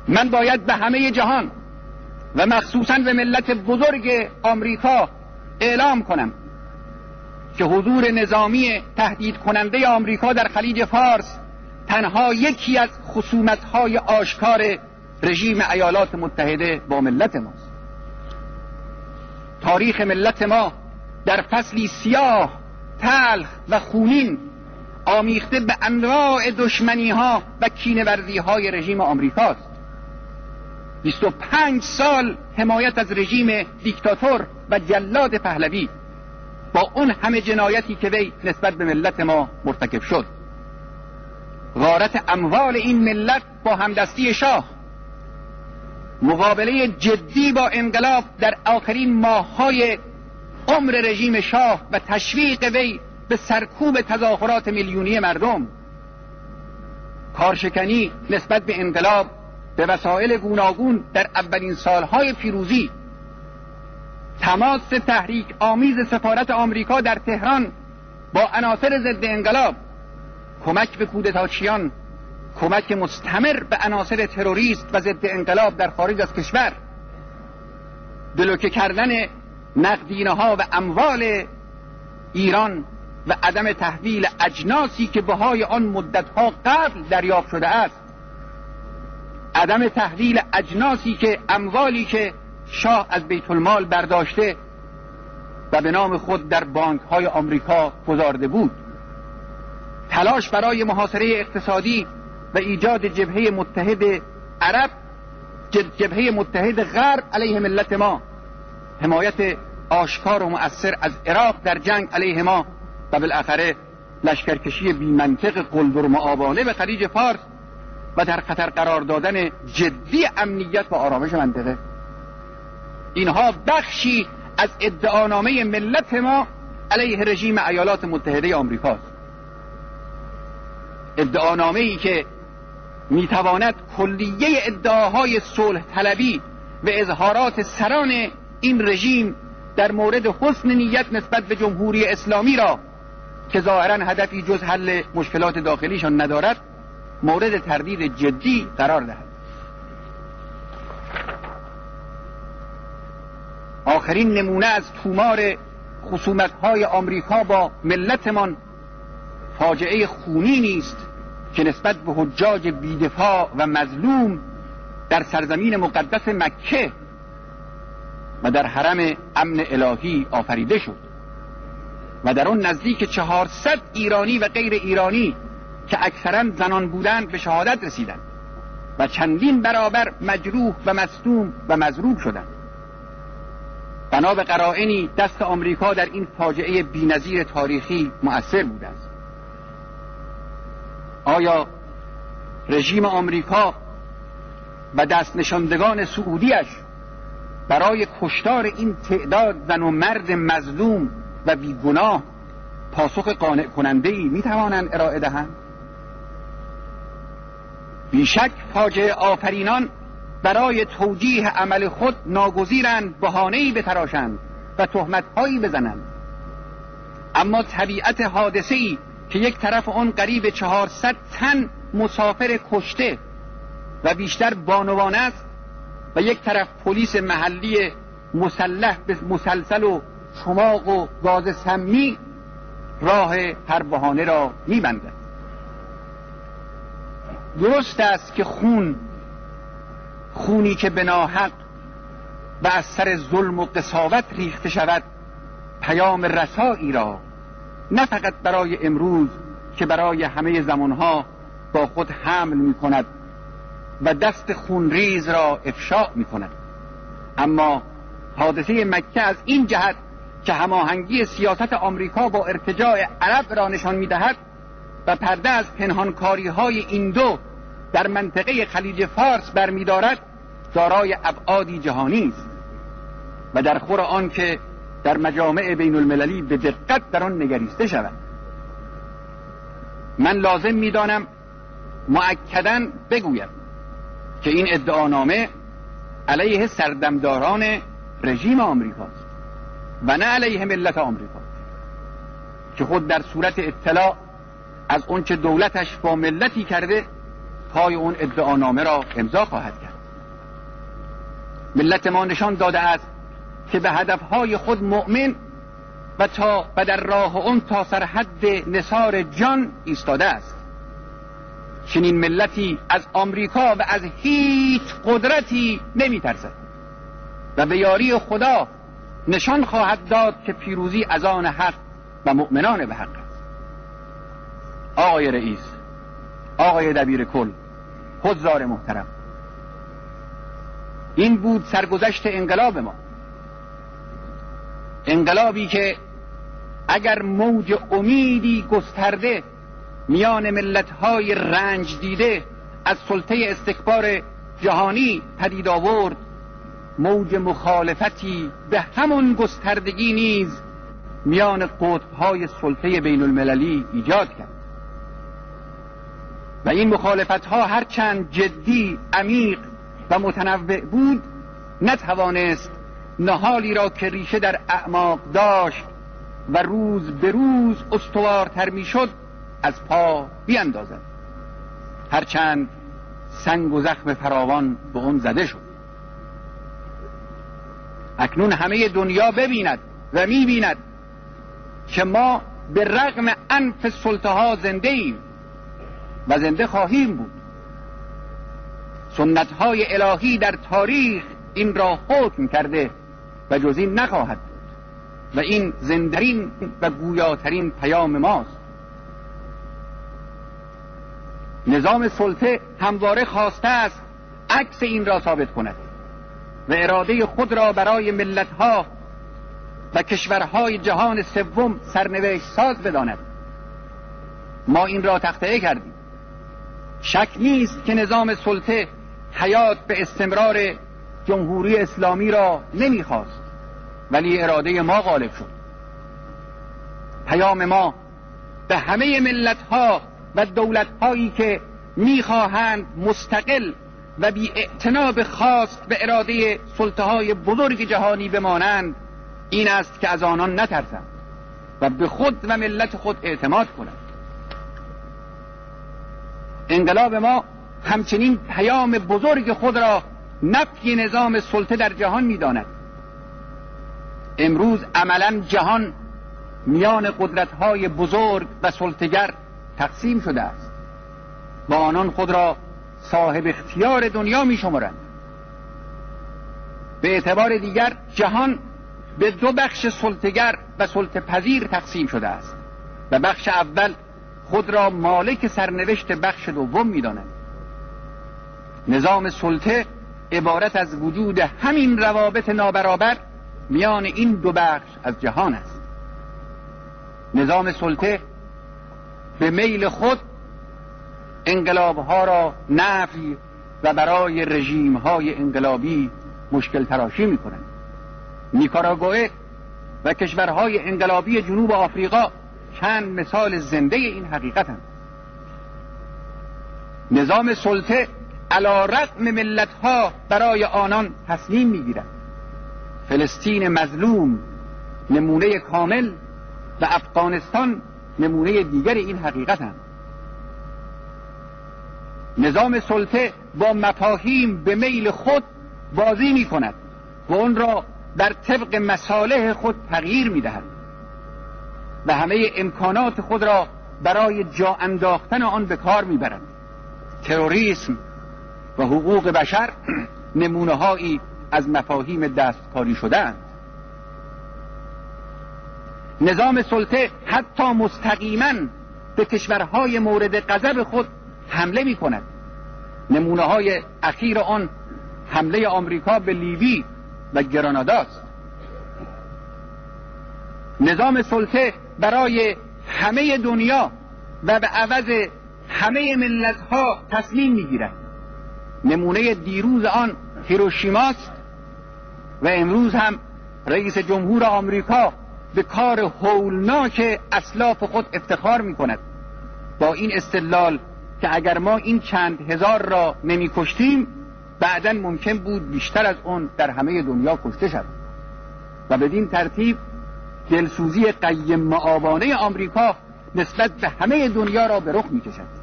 من باید به همه جهان و مخصوصاً به ملت بزرگ آمریکا اعلام کنم که حضور نظامی تهدید کننده آمریکا در خلیج فارس تنها یکی از خصومت‌های آشکار رژیم ایالات متحده با ملت ماست. تاریخ ملت ما در فصلی سیاه، تلخ و خونین آمیخته به انواع دشمنی‌ها و کینه‌ورزی‌های رژیم آمریکاست. 25 سال حمایت از رژیم دیکتاتور و جلاد پهلوی با اون همه جنایتی که وی نسبت به ملت ما مرتکب شد. غارت اموال این ملت با همدستی شاه، مقابله جدی با انقلاب در آخرین ماه‌های عمر رژیم شاه و تشویق وی به سرکوب تظاهرات میلیونی مردم، کارشکنی نسبت به انقلاب به وسایل گوناگون در اولین سالهای پیروزی، تماس تحریک آمیز سفارت آمریکا در تهران با عناصر ضد انقلاب، کمک به کودتاچیان، کمک مستمر به عناصر تروریست و ضد انقلاب در خارج از کشور، بلوکه کردن نقدینه‌ها و اموال ایران و عدم تحویل اجناسی که بهای آن مدت‌ها قبل دریافت شده است، عدم تحویل اجناسی که اموالی که شاه از بیت المال برداشته و به نام خود در بانک‌های آمریکا گذارده بود، تلاش برای محاصره اقتصادی و ایجاد جبهه متحد عرب، جبهه متحد غرب علیه ملت ما، حمایت آشکار و مؤثر از عراق در جنگ علیه ما و بالاخره لشکرکشی بی‌منطق قلدرمآبانه به خلیج فارس و در خطر قرار دادن جدی امنیت و آرامش منطقه. اینها بخشی از ادعانامه ملت ما علیه رژیم ایالات متحده آمریکاست. ادعانامه‌ای که میتواند کلیه ادعاهای صلح طلبی و اظهارات سران این رژیم در مورد حسن نیت نسبت به جمهوری اسلامی را که ظاهرا هدفی جز حل مشکلات داخلیشان ندارد مورد تردید جدی قرار دهد. آخرین نمونه از تومار خصومت‌های آمریکا با ملتمان فاجعه خونینی است که نسبت به حجاج بی‌دفاع و مظلوم در سرزمین مقدس مکه و در حرم امن الهی آفریده شد و در آن نزدیک 400 ایرانی و غیر ایرانی که اکثرا زنان بودند به شهادت رسیدند و چندین برابر مجروح و مصدوم و مضروب شدند. بنا به قرائنی دست آمریکا در این فاجعه بی‌نظیر تاریخی مؤثر بوده است. آیا رژیم آمریکا و دست نشاندگان سعودیش برای کشتار این تعداد زن و مرد مظلوم و بیگناه پاسخ قانع کننده‌ای می‌توانند ارائه دهند؟ بیشک فاجعه آفرینان برای توجیه عمل خود ناگزیرند بهانه‌ای بتراشند و تهمت‌هایی بزنند، اما طبیعت حادثه‌ای که یک طرف آن قریب 400 تن مسافر کشته و بیشتر بانوان است و یک طرف پلیس محلی مسلح به مسلسل و چماق و گاز سمی راه هر بهانه را می‌بندد. درست است که خونی که به ناحق و از سر ظلم و قساوت ریخته شود پیام رسایی را نه فقط برای امروز که برای همه زمانها با خود حمل می کند و دست خونریز را افشا می کند، اما حادثه مکه از این جهت که هماهنگی سیاست آمریکا با ارتجاع عرب را نشان می دهد و پرده از پنهانکاری های این دو در منطقه خلیج فارس برمی‌دارد دارای ابعادی جهانی است و در خور آن که در مجامع بین المللی به دقت در آن نگریسته شود. من لازم می‌دانم مؤکداً بگویم که این ادعانامه علیه سردمداران رژیم آمریکاست و نه علیه ملت آمریکا که خود در صورت اطلاع از اون چه دولتش با ملتی کرده پای اون ادعانامه را امضا خواهد کرد. ملت ما نشان داده است که به هدفهای خود مؤمن و در راه اون تا سرحد نثار جان ایستاده است. چنین ملتی از آمریکا و از هیچ قدرتی نمی ترسد و به یاری خدا نشان خواهد داد که پیروزی از آن حق و مؤمنان به حق است. آقای رئیس، آقای دبیر کل، حضار محترم، این بود سرگذشت انقلاب ما. انقلابی که اگر موج امیدی گسترده میان ملت‌های رنج دیده از سلطه استکبار جهانی پدید آورد، موج مخالفتی به همون گستردگی نیز میان قطب‌های سلطه بین المللی ایجاد کرد و این مخالفت‌ها هرچند جدی، عمیق و متنوع بود، نتوانست نهالی را که ریشه در اعماق داشت و روز به روز استوارتر میشد از پا بیاندازد، هرچند سنگ و زخم فراوان به اون زده شد. اکنون همه دنیا ببیند و میبیند که ما به رغم عنف سلطه ها زنده ایم و زنده خواهیم بود. سنت های الهی در تاریخ این را حکم کرده و جز این نخواهد بود و این زنده‌ترین و گویاترین پیام ماست. نظام سلطه همواره خواسته است عکس این را ثابت کند و اراده خود را برای ملت‌ها و کشورهای جهان سوم سرنوشت ساز بداند. ما این را تخطئه کردیم. شک نیست که نظام سلطه حیات به استمرار جمهوری اسلامی را نمیخواست، ولی اراده ما غالب شد. پیام ما به همه ملت‌ها و دولت‌هایی که میخواهند مستقل و بی اعتنا خواست به اراده سلطه‌های بزرگ جهانی بمانند این است که از آنان نترسند و به خود و ملت خود اعتماد کنند. انقلاب ما همچنین پیام بزرگ خود را نفی نظام سلطه در جهان می‌داند. امروز عملاً جهان میان قدرت‌های بزرگ و سلطه‌گر تقسیم شده است و آنان خود را صاحب اختیار دنیا می‌شمارند. به اعتبار دیگر جهان به دو بخش سلطه‌گر و سلطه‌پذیر تقسیم شده است و بخش اول خود را مالک سرنوشت بخش دوم می‌داند. نظام سلطه عبارت از وجود همین روابط نابرابر میان این دو بخش از جهان است. نظام سلطه به میل خود انقلاب‌ها را نفی و برای رژیم‌های انقلابی مشکل تراشی می‌کند. نیکاراگوئه و کشورهای انقلابی جنوب آفریقا چند مثال زنده این حقیقتند. نظام سلطه علی رغم ملت‌ها برای آنان تصمیم می‌گیرد. فلسطین مظلوم نمونه کامل و افغانستان نمونه دیگر این حقیقتند. نظام سلطه با مفاهیم به میل خود بازی می‌کند و آن را در طبق مصالح خود تغییر می‌دهد و همه امکانات خود را برای جا انداختن آن به کار می‌برد. تروریسم و حقوق بشر نمونه‌هایی از مفاهیم دستکاری شده‌اند. نظام سلطه حتی مستقیما به کشورهای مورد غضب خود حمله می‌کند. نمونه‌های اخیر آن حمله آمریکا به لیبی و گراناداست. نظام سلطه برای همه دنیا و به عوض همه ملت‌ها تصمیم می‌گیرد. نمونه دیروز آن هیروشیماست و امروز هم رئیس جمهور آمریکا به کار هولناک اسلاف خود افتخار می‌کند با این استدلال که اگر ما این چند هزار را نمی‌کشتیم بعداً ممکن بود بیشتر از اون در همه دنیا کشته شد و بدین ترتیب دلسوزی قیم مآبانه آمریکا نسبت به همه دنیا را به رخ می‌کشد.